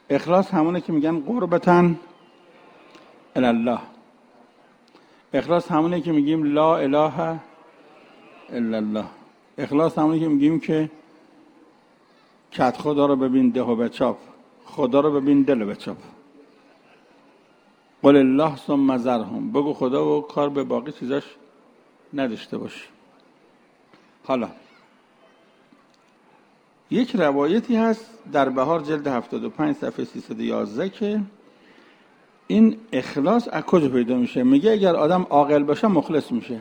اخلاص همونه که میگن قربتن الله. اخلاص همونه که میگیم لا اله الا الله. اخلاص همونه که میگیم که کت خدا رو ببین ده و بچاپ، خدا رو ببین دل بچاپ. قل الله ثم ذرهم، بگو خدا و کار به باقی چیزاش نداشته باش. حالا یک روایتی هست در بهار جلد 75 صفحه 311 که این اخلاص از کجا پیدا میشه. میگه اگر آدم عاقل باشه مخلص میشه.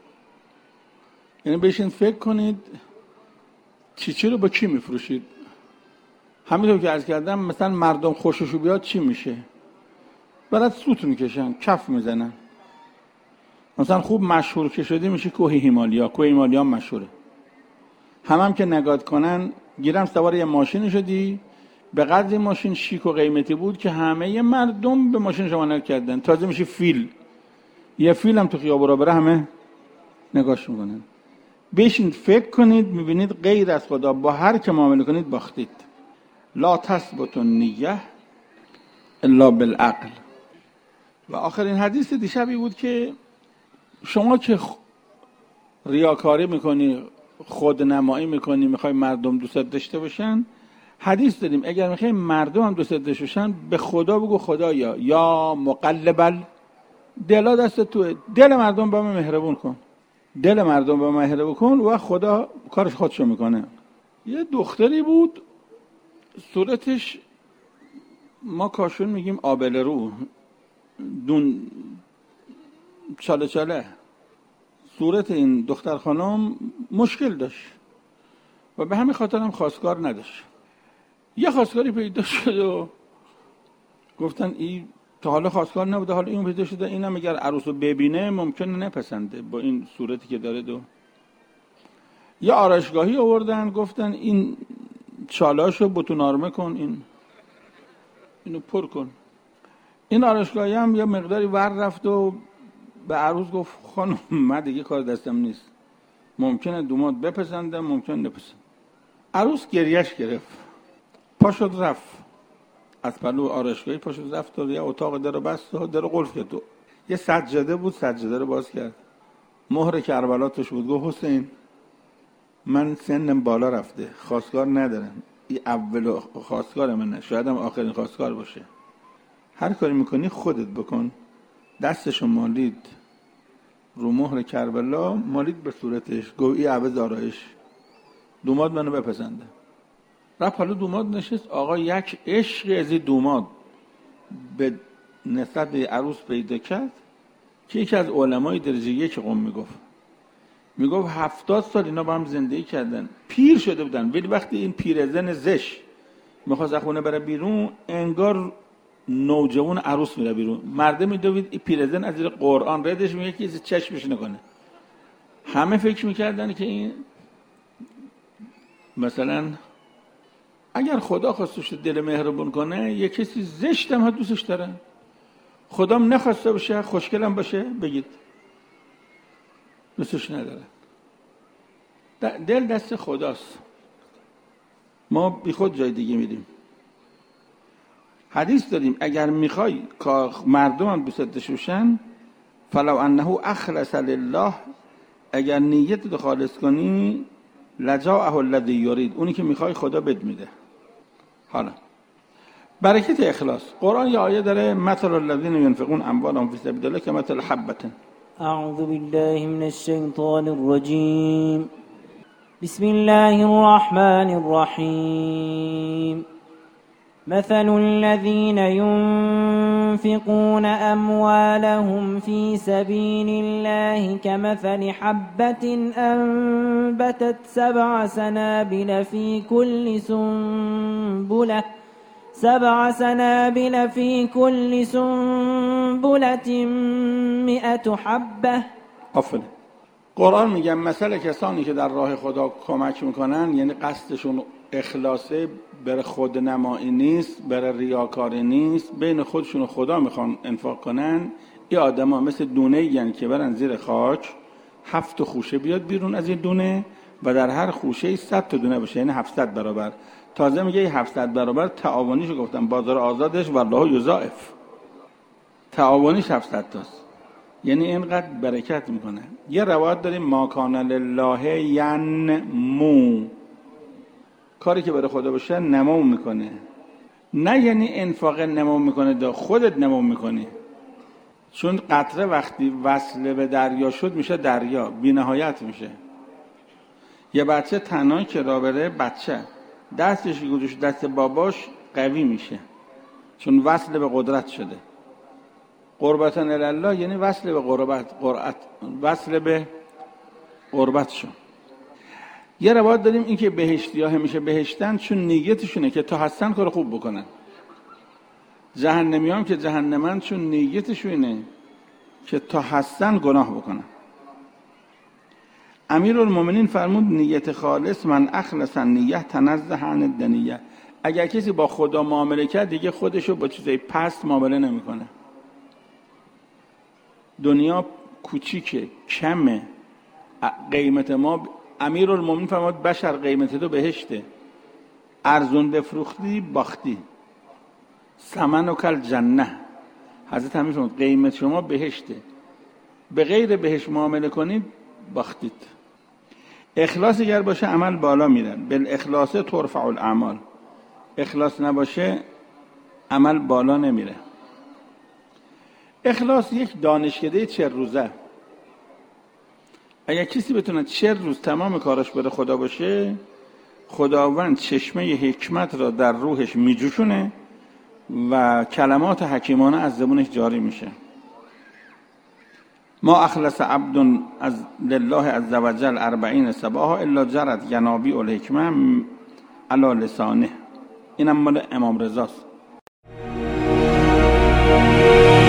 یعنی بشین فکر کنید چی رو با کی میفروشید. همینطور که عرض کردم مثلا مردم خوششو بیاد چی میشه؟ برات سوت میکشن، کف میزنن. مثلا خوب مشهور که شدی میشه کوه هیمالیا. کوه هیمالیا مشهوره. هم که نگات کنن گیرم سوار یه ماشین شدی، به قدر ماشین شیک و قیمتی بود که همه مردم به ماشین شما نگاه کردن. تازه میشه فیل. یه فیل هم تو خیابون را بره همه نگاش میکنن. بشین فکر کنید میبینید غیر از خدا با هر که معامله کنید باختید. لا تثبت النیه الا بالعقل. و آخرین حدیث دیشبی بود که شما که ریاکاری میکنی، خودنمایی میکنی، میخوای مردم دوست داشته باشن، حدیث داریم اگر میخوای مردم هم دوست داشته باشن به خدا بگو خدایا یا مقلب دلا دست توه، دل مردم با من مهربون کن، دل مردم با من مهربون کن و خدا کارش خودشو میکنه. یه دختری بود صورتش ما کاشون میگیم آبله رو، دون چاله صورت این دختر خانم مشکل داشت و به همین خاطر هم خواستگار نداشت. یه خواستگاری پیدا شد و گفتن این تا حالا خواستگار نبوده، حالا این پیدا شده، اینم اگر عروس رو ببینه ممکنه نپسنده با این صورتی که داره. دو یه آرایشگاهی آوردن گفتن این چالاشو بتون آرمه کن، اینو پر کن. این آرایشگاهی هم یه مقداری ور رفت و به عروس گفت خانم من دیگه کار دستم نیست، ممکنه دوماد بپسنده ممکنه نپسنده. عروس گریش گرفت، پاشد رفت از پلو آرایشگاهی، پاشد رفت و یه اتاق در بست و در قلف کرد. یه سجاده بود، سجاده رو باز کرد، مهر کربلا توش بود. گفت حسین من سنم بالا رفته، خواستگار ندارم، این اول خواستگار منه، شاید هم آخرین خواستگار باشه. هر کاری میکنی خودت بکن. دستشو مالید رو مهر کربلا، مالید به صورتش، گویی عوض آرایش، دوماد منو بپسنده. رفت حالا دوماد نشست. آقا یک عشق از دوماد به نسبت به عروس پیدا کرد که یکی از علمای درجه یک قم میگفت 70 سال اینا با هم زندگی کردن، پیر شده بودن، ولی وقتی این پیرزن زش میخواست از خونه بره بیرون انگار نوجوان عروس میره بیرون. مرده میدوید این پیرزن از زیر قرآن ردش میگه که چشمش نکنه. همه فکر میکردن که این مثلا اگر خدا خواستش دل مهربون کنه یه کسی زشت هم دوستش داره، خدام نخواسته باشه خوشگلم باشه بگید دوستش نداره. دل دست خداست، ما بی خود جای دیگه میریم. حدیث داریم اگر میخوای که مردم هم دوست داشته باشن فلو انه اخلص لله، اگر نیت رو خالص کنی لجاءه الذی یرید، اونی که میخوای خدا بد میده. حالا برکت اخلاص، قرآن یه آیه داره مثل الذین ينفقون اموالهم فی سبیل الله کمثل حبة. اعوذ بالله من الشیطان الرجیم. بسم الله الرحمن الرحیم. مثل الذين ينفقون أموالهم في سبيل الله كمثل حبة أنبتت 7 سنابل في كل سنبلة 100 حبة. آفرین. قرآن میگه مثل کسانی که در راه خدا کمک میکنن، یعنی قصدشون اخلاصه، بر خود نمایی نیست، بر ریاکاری نیست، بین خودشون و خدا میخوان انفاق کنن. این آدم ها مثل دونه یعنی که برن زیر خاک، 7 خوشه بیاد بیرون از این دونه و در هر خوشه 100 تا دونه باشه، یعنی 700 برابر. تازه میگه 700 برابر تعاونیشو گفتم، بازار آزادش والله یضاعف، تعاونیش 700 تاست، یعنی اینقدر برکت میکنه. یه روایت داریم ما کان لله ینمو، کاری که برای خدا باشه نمو میکنه، نه یعنی انفاق نمو میکنه، خودت نمو میکنی. چون قطره وقتی وصل به دریا شد میشه دریا، بی نهایت میشه. یه بچه تنها که را بره، بچه دستش گذاشت دست باباش قوی میشه، چون وصل به قدرت شده. قربتا الله یعنی وصل به وصل به قربت شد. یه روایت داریم این که بهشتی ها همیشه بهشتن چون نیتشونه که تا هستن کار خوب بکنن. جهنمی هم که جهنمن چون نیتشونه که تا هستن گناه بکنن. امیرالمومنین فرمود نیت خالص من اخلص نیه تنزه عن الدنیه. اگر کسی با خدا معامله کرد دیگه خودشو با چیزای پست معامله نمیکنه. دنیا کوچیکه، کمه، قیمت ما. امیرالمومنین فرمود بشر قیمت تو بهشته، ارزون بفروختی باختی. ثمن و کل جنه. حضرت امیر فرمود قیمت شما بهشته، به غیر بهشت معامله کنید باختید. اخلاص اگر باشه عمل بالا میره، بالاخلاص ترفع الاعمال. اخلاص نباشه عمل بالا نمیره. اخلاص یک دانشکده 40 روزه. اگر کسی بتونه 40 روز تمام کارش بره خدا باشه، خداوند چشمه حکمت را در روحش میجوشونه و کلمات حکیمانه از زبونش جاری میشه. ما اخلص عبد لله عز وجل 40 صباحا الا جرت ینابیع الحکمه علی لسانه. اینم مال امام رضاست.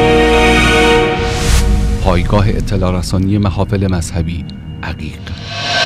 پایگاه اطلاع رسانی محافل مذهبی عقیق.